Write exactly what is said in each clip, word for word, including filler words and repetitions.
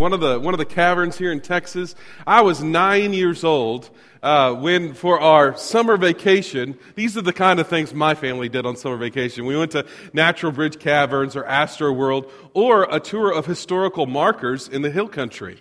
one of the one of the caverns here in Texas. I was nine years old uh, when, for our summer vacation, these are the kind of things my family did on summer vacation. We went to Natural Bridge Caverns or Astro World or a tour of historical markers in the hill country.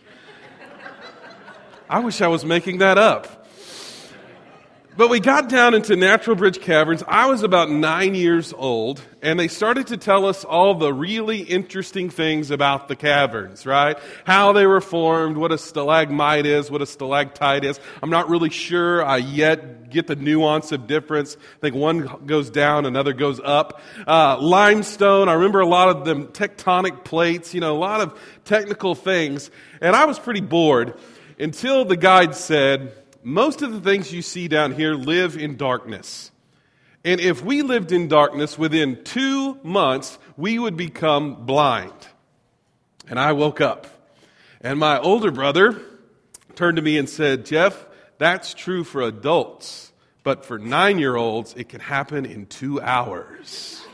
I wish I was making that up. But we got down into Natural Bridge Caverns. I was about nine years old, and they started to tell us all the really interesting things about the caverns, right? How they were formed, what a stalagmite is, what a stalactite is. I'm not really sure I yet get the nuance of difference. I think one goes down, another goes up. Uh, limestone, I remember a lot of them tectonic plates, you know, a lot of technical things. And I was pretty bored until the guide said, most of the things you see down here live in darkness. And if we lived in darkness, within two months, we would become blind. And I woke up. And my older brother turned to me and said, Jeff, that's true for adults. But for nine-year-olds, it can happen in two hours.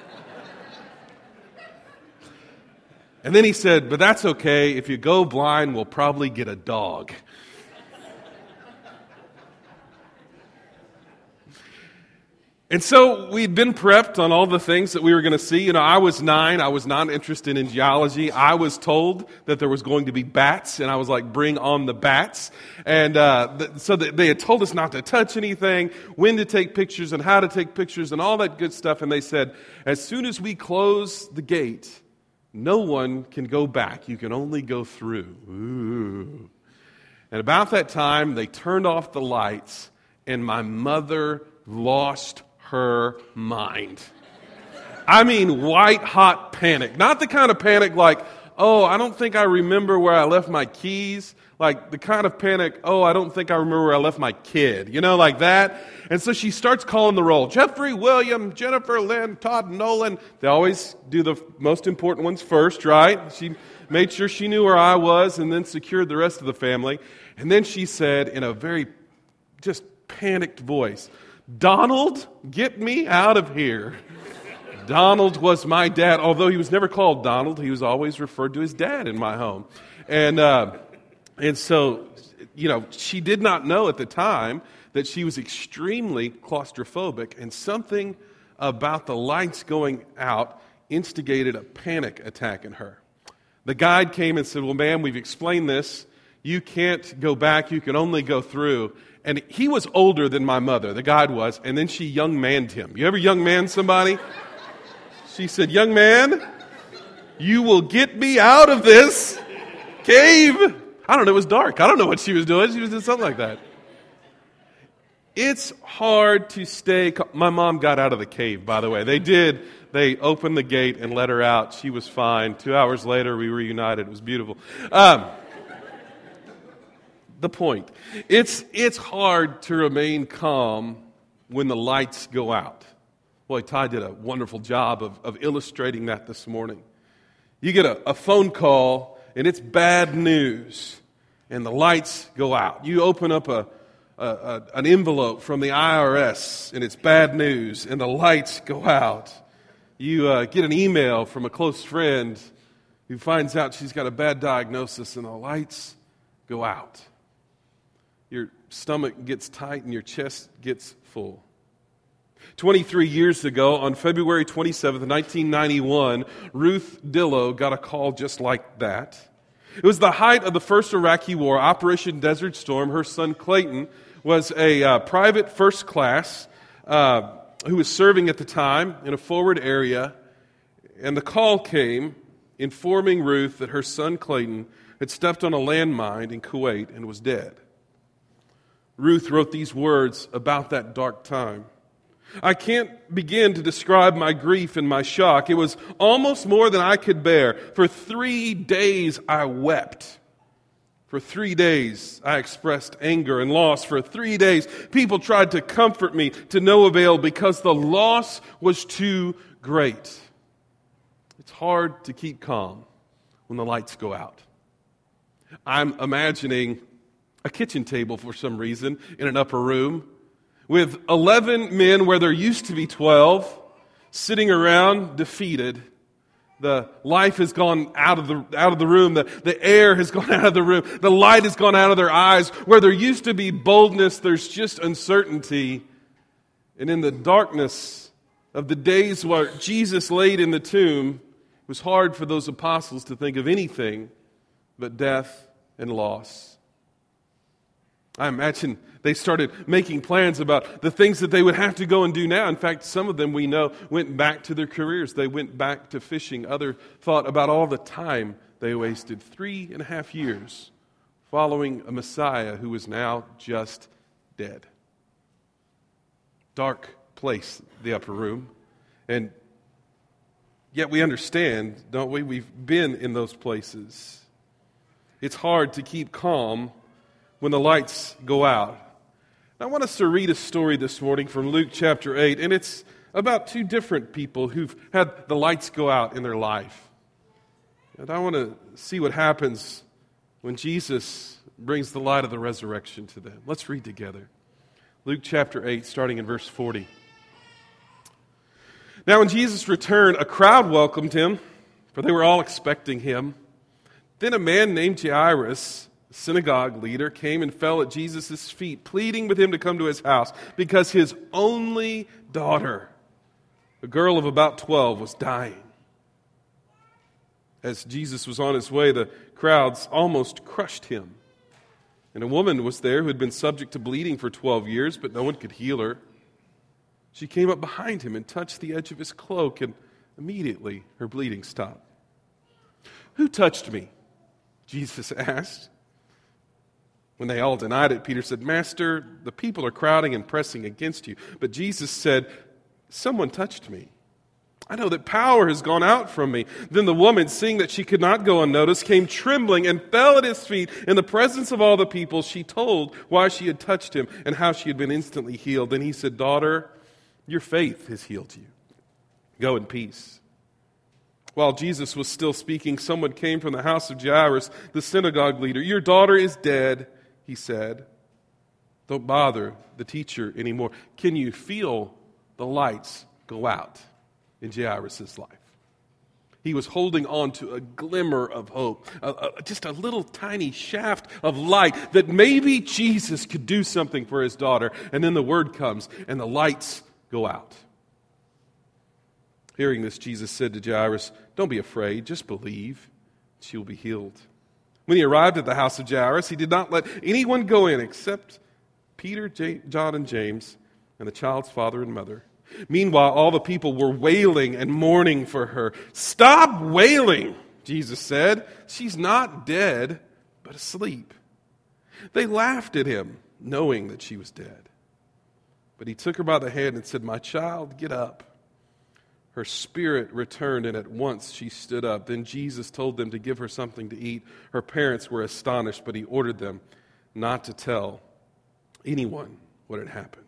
And then he said, but that's okay. If you go blind, we'll probably get a dog. And so we'd been prepped on all the things that we were going to see. You know, I was nine. I was not interested in geology. I was told that there was going to be bats, and I was like, bring on the bats. And uh, th- so th- they had told us not to touch anything, when to take pictures and how to take pictures and all that good stuff. And they said, as soon as we close the gate, no one can go back. You can only go through. Ooh. And about that time, they turned off the lights, and my mother lost her mind. I mean, white hot panic. Not the kind of panic like, oh, I don't think I remember where I left my keys. Like the kind of panic, oh, I don't think I remember where I left my kid. You know, like that. And so she starts calling the roll. Jeffrey, William, Jennifer, Lynn, Todd, Nolan. They always do the most important ones first, right? She made sure she knew where I was and then secured the rest of the family. And then she said in a very just panicked voice, Donald, get me out of here. Donald was my dad. Although he was never called Donald, he was always referred to as Dad in my home. And uh, and so, you know, she did not know at the time that she was extremely claustrophobic, and something about the lights going out instigated a panic attack in her. The guide came and said, well, ma'am, we've explained this. You can't go back. You can only go through. And he was older than my mother, the guide was, and then she young manned him. You ever young man somebody? She said, young man, you will get me out of this cave. I don't know, it was dark. I don't know what she was doing. She was doing something like that. It's hard to stay. My mom got out of the cave, by the way. They did. They opened the gate and let her out. She was fine. Two hours later, we reunited. It was beautiful. Um, The point. It's it's hard to remain calm when the lights go out. Boy, Ty did a wonderful job of, of illustrating that this morning. You get a, a phone call, and it's bad news, and the lights go out. You open up a, a, a an envelope from the I R S, and it's bad news, and the lights go out. You uh, get an email from a close friend who finds out she's got a bad diagnosis, and the lights go out. Your stomach gets tight and your chest gets full. twenty-three years ago, on February twenty-seventh, nineteen ninety-one, Ruth Dillow got a call just like that. It was the height of the first Iraqi war, Operation Desert Storm. Her son Clayton was a uh, private first class uh, who was serving at the time in a forward area. And the call came informing Ruth that her son Clayton had stepped on a landmine in Kuwait and was dead. Ruth wrote these words about that dark time. I can't begin to describe my grief and my shock. It was almost more than I could bear. For three days I wept. For three days I expressed anger and loss. For three days people tried to comfort me to no avail because the loss was too great. It's hard to keep calm when the lights go out. I'm imagining a kitchen table for some reason in an upper room with eleven men where there used to be twelve sitting around defeated The life has gone out of the out of the room. The, the air has gone out of the room. The light has gone out of their eyes. Where there used to be boldness, there's just uncertainty. And in the darkness of the days where Jesus laid in the tomb, it was hard for those apostles to think of anything but death and loss. I imagine they started making plans about the things that they would have to go and do now. In fact, some of them we know went back to their careers. They went back to fishing. Others thought about all the time they wasted. Three and a half years following a Messiah who was now just dead. Dark place, the upper room. And yet we understand, don't we? We've been in those places. It's hard to keep calm when the lights go out. I want us to read a story this morning from Luke chapter eight, and it's about two different people who've had the lights go out in their life. And I want to see what happens when Jesus brings the light of the resurrection to them. Let's read together. Luke chapter eight, starting in verse forty. Now when Jesus returned, a crowd welcomed him, for they were all expecting him. Then a man named Jairus, synagogue leader, came and fell at Jesus' feet, pleading with him to come to his house because his only daughter, a girl of about twelve, was dying. As Jesus was on his way, the crowds almost crushed him. And a woman was there who had been subject to bleeding for twelve years, but no one could heal her. She came up behind him and touched the edge of his cloak, and immediately her bleeding stopped. "Who touched me?" Jesus asked. When they all denied it, Peter said, "Master, the people are crowding and pressing against you." But Jesus said, "Someone touched me. I know that power has gone out from me." Then the woman, seeing that she could not go unnoticed, came trembling and fell at his feet. In the presence of all the people, she told why she had touched him and how she had been instantly healed. Then he said, "Daughter, your faith has healed you. Go in peace." While Jesus was still speaking, someone came from the house of Jairus, the synagogue leader. "Your daughter is dead," he said. "Don't bother the teacher anymore." Can you feel the lights go out in Jairus' life? He was holding on to a glimmer of hope, a, a, just a little tiny shaft of light that maybe Jesus could do something for his daughter. And then the word comes and the lights go out. Hearing this, Jesus said to Jairus, "Don't be afraid, just believe. She will be healed." When he arrived at the house of Jairus, he did not let anyone go in except Peter, J- John, and James, and the child's father and mother. Meanwhile, all the people were wailing and mourning for her. "Stop wailing," Jesus said. "She's not dead, but asleep." They laughed at him, knowing that she was dead. But he took her by the hand and said, "My child, get up." Her spirit returned, and at once she stood up. Then Jesus told them to give her something to eat. Her parents were astonished, but he ordered them not to tell anyone what had happened.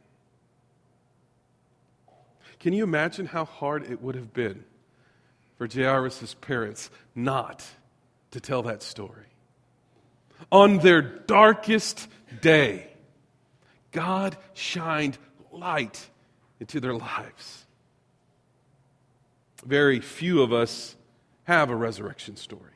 Can you imagine how hard it would have been for Jairus' parents not to tell that story? On their darkest day, God shined light into their lives. Very few of us have a resurrection story.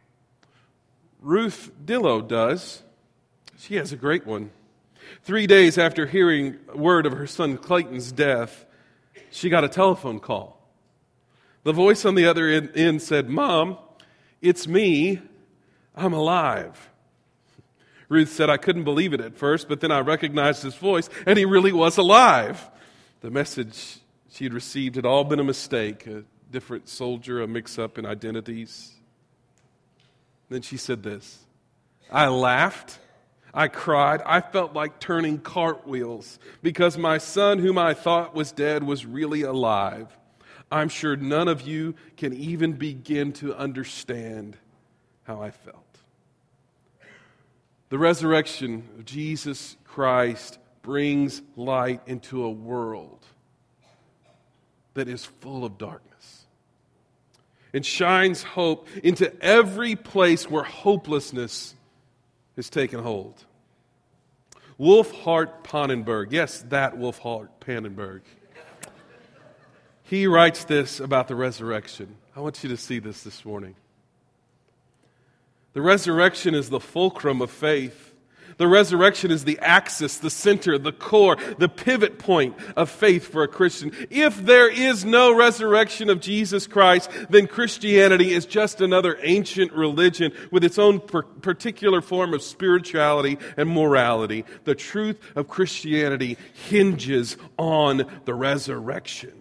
Ruth Dillow does. She has a great one. Three days after hearing word of her son Clayton's death, she got a telephone call. The voice on the other end said, "Mom, it's me. I'm alive." Ruth said, "I couldn't believe it at first, but then I recognized his voice, and he really was alive." The message she had received had all been a mistake, a different soldier, a mix-up in identities. Then she said this, "I laughed, I cried, I felt like turning cartwheels because my son, whom I thought was dead, was really alive. I'm sure none of you can even begin to understand how I felt." The resurrection of Jesus Christ brings light into a world that is full of darkness and shines hope into every place where hopelessness has taken hold. Wolfhart Pannenberg, yes, that Wolfhart Pannenberg, he writes this about the resurrection. I want you to see this this morning. The resurrection is the fulcrum of faith. The resurrection is the axis, the center, the core, the pivot point of faith for a Christian. If there is no resurrection of Jesus Christ, then Christianity is just another ancient religion with its own per- particular form of spirituality and morality. The truth of Christianity hinges on the resurrection.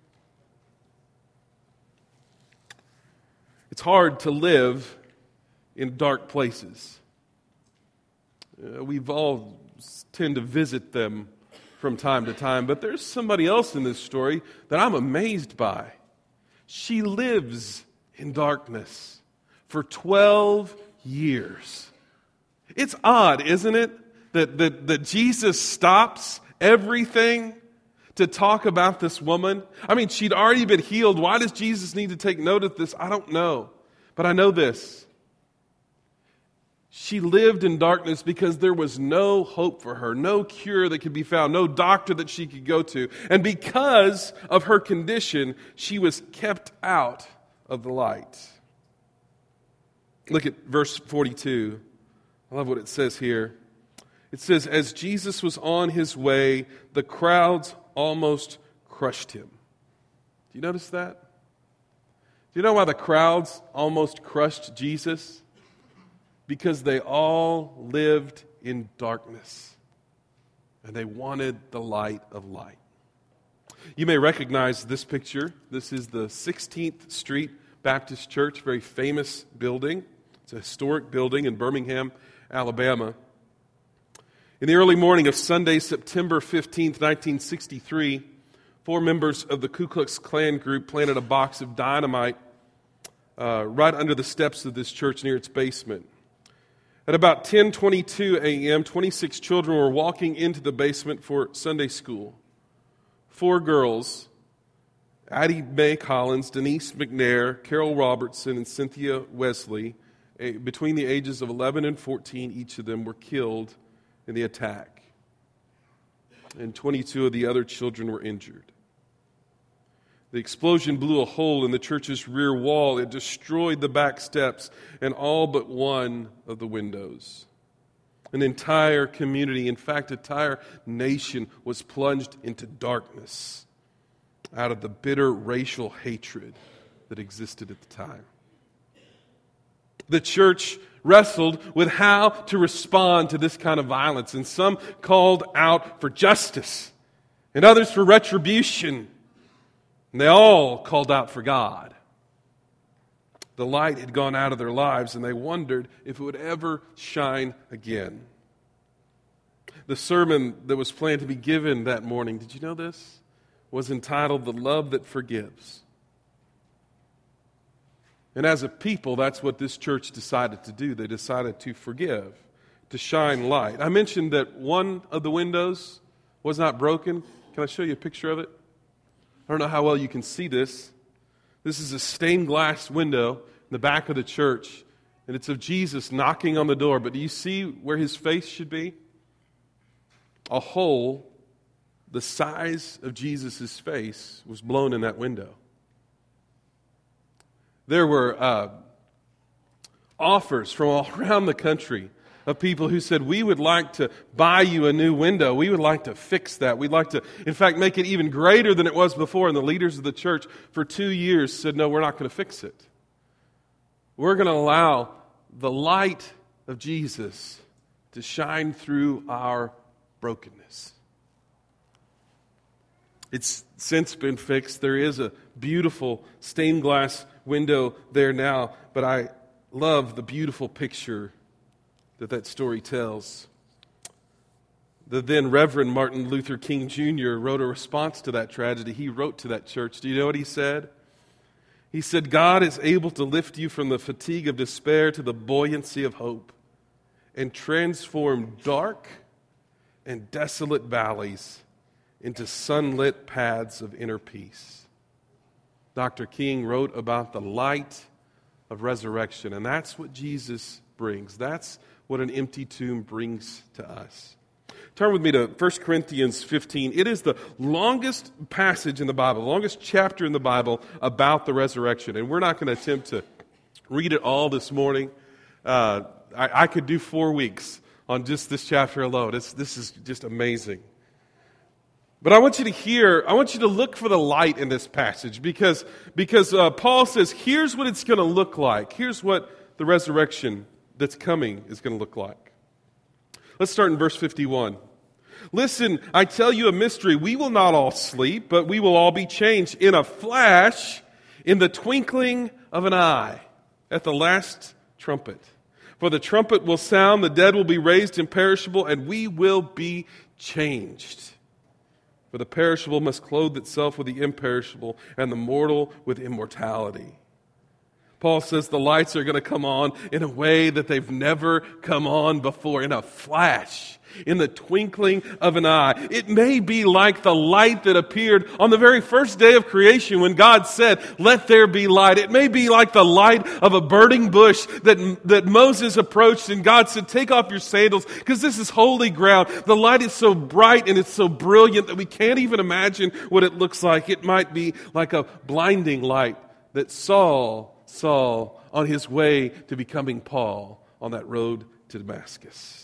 It's hard to live in dark places. Uh, we've all tend to visit them from time to time, but there's somebody else in this story that I'm amazed by. She lives in darkness for twelve years. It's odd, isn't it, that, that, that Jesus stops everything to talk about this woman? I mean, she'd already been healed. Why does Jesus need to take note of this? I don't know. But I know this. She lived in darkness because there was no hope for her, no cure that could be found, no doctor that she could go to. And because of her condition, she was kept out of the light. Look at verse forty-two. I love what it says here. It says, as Jesus was on his way, the crowds almost crushed him. Do you notice that? Do you know why the crowds almost crushed Jesus? Because they all lived in darkness, and they wanted the light of light. You may recognize this picture. This is the sixteenth Street Baptist Church, very famous building. It's a historic building in Birmingham, Alabama. In the early morning of Sunday, September fifteenth, nineteen sixty-three, four members of the Ku Klux Klan group planted a box of dynamite uh, right under the steps of this church near its basement. At about ten twenty-two a.m., twenty-six children were walking into the basement for Sunday school. Four girls, Addie Mae Collins, Denise McNair, Carol Robertson, and Cynthia Wesley, between the ages of eleven and fourteen, each of them were killed in the attack. And twenty-two of the other children were injured. The explosion blew a hole in the church's rear wall. It destroyed the back steps and all but one of the windows. An entire community, in fact, an entire nation was plunged into darkness out of the bitter racial hatred that existed at the time. The church wrestled with how to respond to this kind of violence, and some called out for justice, and others for retribution. And they all called out for God. The light had gone out of their lives, and they wondered if it would ever shine again. The sermon that was planned to be given that morning, did you know this? Was entitled, The Love That Forgives. And as a people, that's what this church decided to do. They decided to forgive, to shine light. I mentioned that one of the windows was not broken. Can I show you a picture of it? I don't know how well you can see this. This is a stained glass window in the back of the church, and it's of Jesus knocking on the door. But do you see where his face should be? A hole the size of Jesus' face was blown in that window. There were uh, offers from all around the country of people who said, we would like to buy you a new window. We would like to fix that. We'd like to, in fact, make it even greater than it was before. And the leaders of the church for two years said, no, we're not going to fix it. We're going to allow the light of Jesus to shine through our brokenness. It's since been fixed. There is a beautiful stained glass window there now, but I love the beautiful picture that that story tells. The then Reverend Martin Luther King Junior wrote a response to that tragedy. He wrote to that church. Do you know what he said? He said, God is able to lift you from the fatigue of despair to the buoyancy of hope and transform dark and desolate valleys into sunlit paths of inner peace. Doctor King wrote about the light of resurrection, and that's what Jesus brings. That's what an empty tomb brings to us. Turn with me to First Corinthians fifteen. It is the longest passage in the Bible, the longest chapter in the Bible about the resurrection. And we're not going to attempt to read it all this morning. Uh, I, I could do four weeks on just this chapter alone. It's, this is just amazing. But I want you to hear, I want you to look for the light in this passage because, because uh, Paul says, here's what it's going to look like. Here's what the resurrection that's coming is going to look like. Let's start in verse fifty-one. Listen, I tell you a mystery. We will not all sleep, but we will all be changed in a flash, in the twinkling of an eye, at the last trumpet. For the trumpet will sound, the dead will be raised imperishable, and we will be changed. For the perishable must clothe itself with the imperishable, and the mortal with immortality. Paul says the lights are going to come on in a way that they've never come on before, in a flash, in the twinkling of an eye. It may be like the light that appeared on the very first day of creation when God said, let there be light. It may be like the light of a burning bush that, that Moses approached and God said, take off your sandals because this is holy ground. The light is so bright and it's so brilliant that we can't even imagine what it looks like. It might be like a blinding light that Saul saw on his way to becoming Paul on that road to Damascus.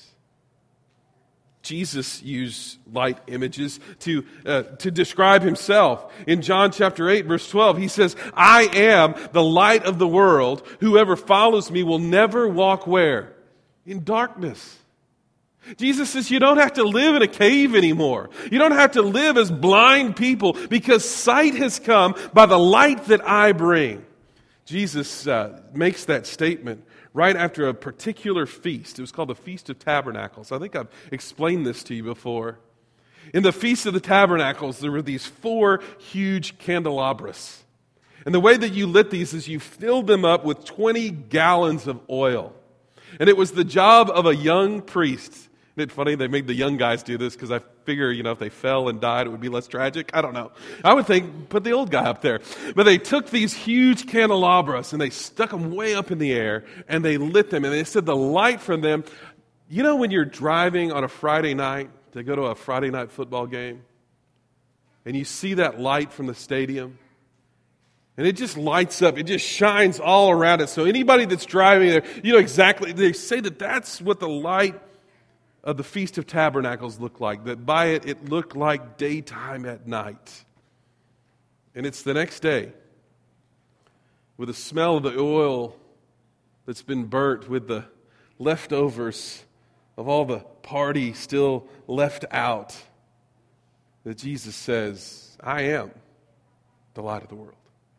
Jesus used light images to uh, to describe himself. In John chapter eight, verse twelve, he says, I am the light of the world. Whoever follows me will never walk where? In darkness. Jesus says you don't have to live in a cave anymore. You don't have to live as blind people because sight has come by the light that I bring. Jesus uh, makes that statement right after a particular feast. It was called the Feast of Tabernacles. I think I've explained this to you before. In the Feast of the Tabernacles, there were these four huge candelabras. And the way that you lit these is you filled them up with twenty gallons of oil. And it was the job of a young priest. Isn't it funny they made the young guys do this because I figure, you know, if they fell and died, it would be less tragic? I don't know. I would think, put the old guy up there. But they took these huge candelabras and they stuck them way up in the air and they lit them. And they said the light from them, you know when you're driving on a Friday night to go to a Friday night football game and you see that light from the stadium and it just lights up, it just shines all around it. So anybody that's driving there, you know exactly, they say that that's what the light of the Feast of Tabernacles looked like, that by it, it looked like daytime at night. And it's the next day, with the smell of the oil that's been burnt, with the leftovers of all the party still left out, that Jesus says, I am the light of the world.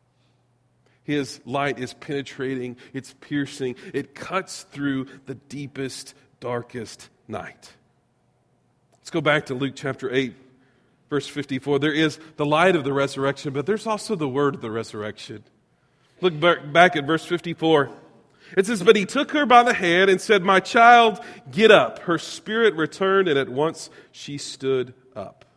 His light is penetrating, it's piercing, it cuts through the deepest, darkest night. Let's go back to Luke chapter eight, verse fifty-four. There is the light of the resurrection, but there's also the word of the resurrection. Look back at verse fifty-four. It says, but he took her by the hand and said, my child, get up. Her spirit returned, and at once she stood up.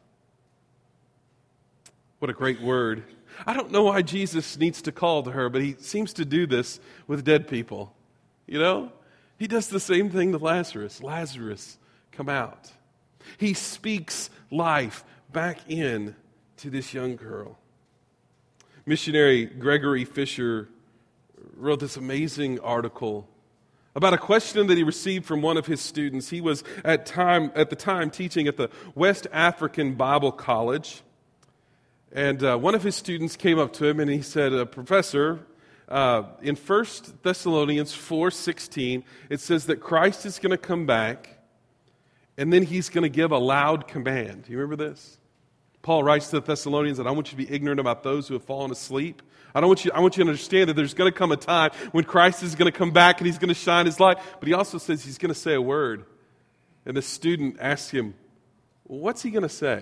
What a great word. I don't know why Jesus needs to call to her, but he seems to do this with dead people. You know? He does the same thing to Lazarus. Lazarus, come out. He speaks life back in to this young girl. Missionary Gregory Fisher wrote this amazing article about a question that he received from one of his students. He was at time at the time teaching at the West African Bible College. And uh, one of his students came up to him and he said, uh, Professor, Uh, in First Thessalonians four sixteen, it says that Christ is going to come back and then he's going to give a loud command. Do you remember this? Paul writes to the Thessalonians that I want you to be ignorant about those who have fallen asleep. I don't want you, I want you to understand that there's going to come a time when Christ is going to come back and he's going to shine his light. But he also says he's going to say a word. And the student asks him, well, what's he going to say?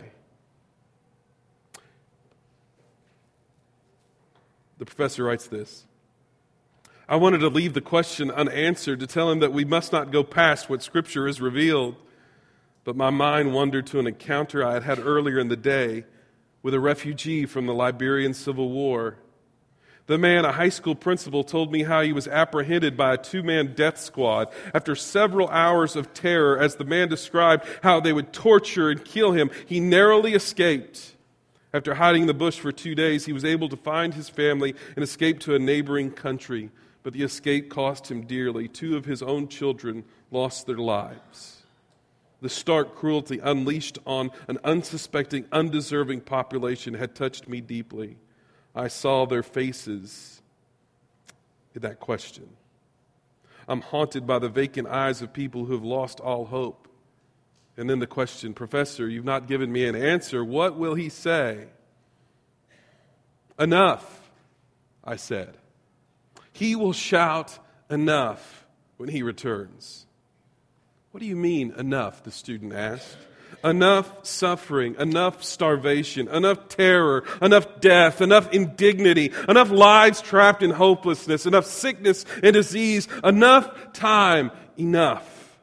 The professor writes this. I wanted to leave the question unanswered to tell him that we must not go past what Scripture has revealed. But my mind wandered to an encounter I had had earlier in the day with a refugee from the Liberian Civil War. The man, a high school principal, told me how he was apprehended by a two-man death squad after several hours of terror. As the man described how they would torture and kill him, he narrowly escaped. After hiding in the bush for two days, he was able to find his family and escape to a neighboring country. But the escape cost him dearly. Two of his own children lost their lives. The stark cruelty unleashed on an unsuspecting, undeserving population had touched me deeply. I saw their faces in that question. I'm haunted by the vacant eyes of people who have lost all hope. And then the question, Professor, you've not given me an answer. What will he say? Enough, I said. He will shout enough when he returns. What do you mean, enough? The student asked. Enough suffering, enough starvation, enough terror, enough death, enough indignity, enough lives trapped in hopelessness, enough sickness and disease, enough time, enough.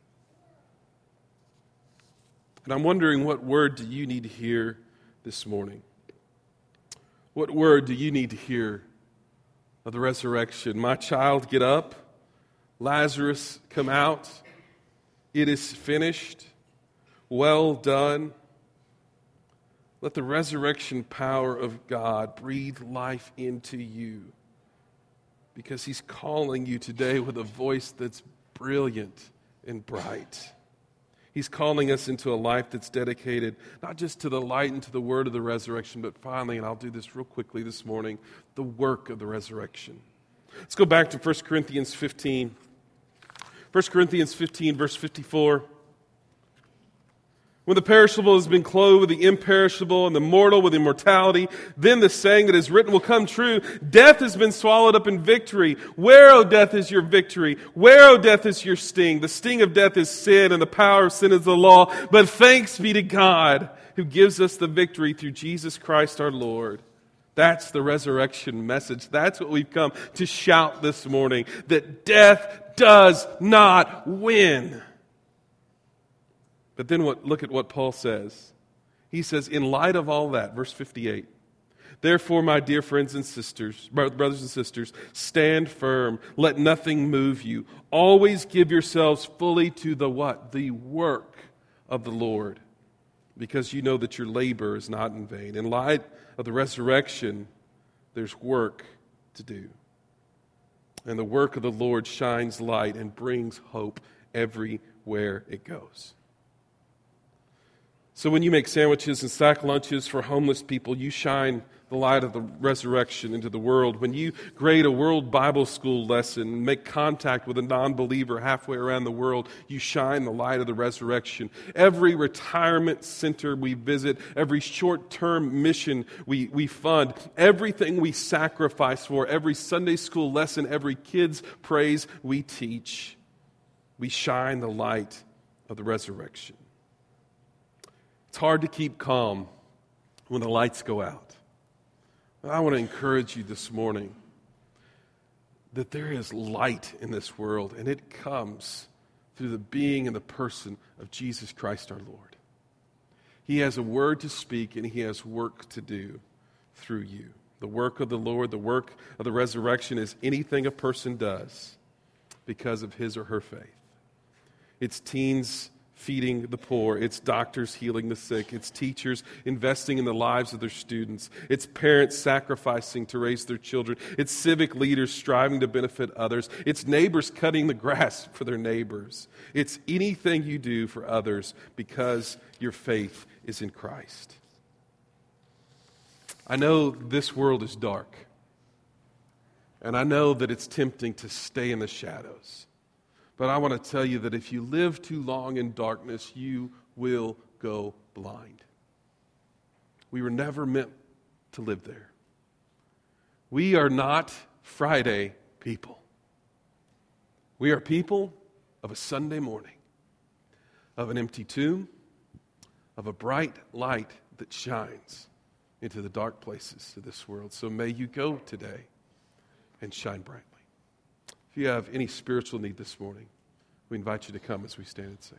And I'm wondering, what word do you need to hear this morning? What word do you need to hear of the resurrection? My child, get up. Lazarus, come out. It is finished. Well done. Let the resurrection power of God breathe life into you, because He's calling you today with a voice that's brilliant and bright. He's calling us into a life that's dedicated not just to the light and to the word of the resurrection, but finally, and I'll do this real quickly this morning, the work of the resurrection. Let's go back to First Corinthians fifteen. First Corinthians fifteen, verse fifty-four. When the perishable has been clothed with the imperishable and the mortal with immortality, then the saying that is written will come true. Death has been swallowed up in victory. Where, O death, is your victory? Where, O death, is your sting? The sting of death is sin, and the power of sin is the law. But thanks be to God who gives us the victory through Jesus Christ our Lord. That's the resurrection message. That's what we've come to shout this morning, that death does not win. But then what? Look at what Paul says. He says, in light of all that, verse fifty-eight, therefore, my dear friends and sisters, brothers and sisters, stand firm. Let nothing move you. Always give yourselves fully to the what? The work of the Lord, because you know that your labor is not in vain. In light of the resurrection, there's work to do. And the work of the Lord shines light and brings hope everywhere it goes. So when you make sandwiches and sack lunches for homeless people, you shine the light of the resurrection into the world. When you grade a World Bible School lesson and make contact with a non-believer halfway around the world, you shine the light of the resurrection. Every retirement center we visit, every short-term mission we, we fund, everything we sacrifice for, every Sunday school lesson, every kid's praise we teach, we shine the light of the resurrection. It's hard to keep calm when the lights go out. I want to encourage you this morning that there is light in this world, and it comes through the being and the person of Jesus Christ our Lord. He has a word to speak, and He has work to do through you. The work of the Lord, the work of the resurrection is anything a person does because of his or her faith. It's teens feeding the poor. It's doctors healing the sick. It's teachers investing in the lives of their students. It's parents sacrificing to raise their children. It's civic leaders striving to benefit others. It's neighbors cutting the grass for their neighbors. It's anything you do for others because your faith is in Christ. I know this world is dark, and I know that it's tempting to stay in the shadows. But I want to tell you that if you live too long in darkness, you will go blind. We were never meant to live there. We are not Friday people. We are people of a Sunday morning, of an empty tomb, of a bright light that shines into the dark places of this world. So may you go today and shine brightly. If you have any spiritual need this morning, we invite you to come as we stand and sing.